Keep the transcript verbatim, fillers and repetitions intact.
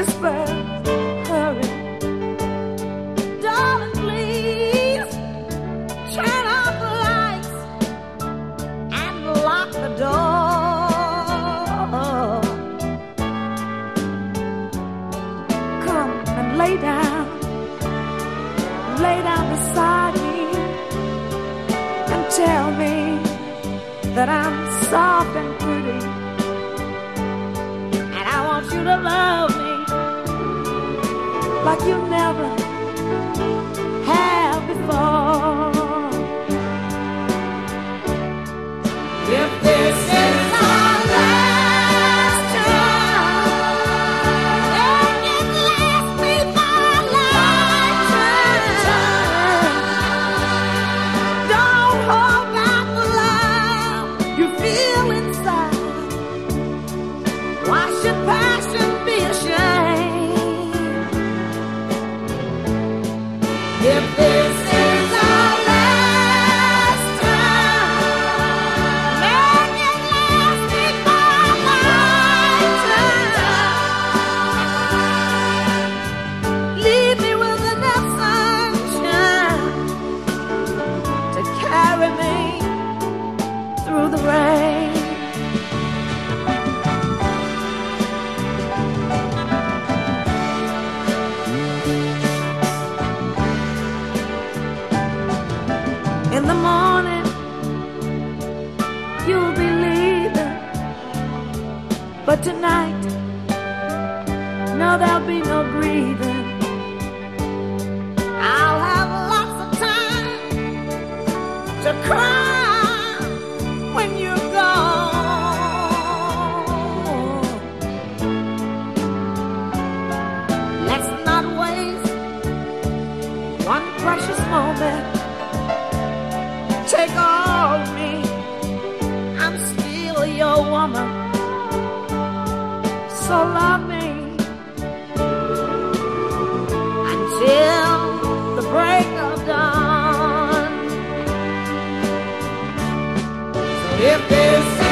whisper, hurry. Darling, please turn off the lights and lock the door. Come and lay down, lay down beside me and tell me that I'm soft and pretty, and I want you to love me like you never have before. If this is our last time, then it lasts me for a lifetime. Don't hold back the love you feel inside. Why should passion be ashamed? If this is our last time, then it lasts me for a lifetime. Leave me with enough sunshine to carry me through the rain. In the morning, you'll be leaving, but tonight, no, there'll be no grieving. I'll have lots of time to cry when you're gone. Let's not waste one precious moment. Take all of me, I'm still your woman, so love me until the break of dawn. So if this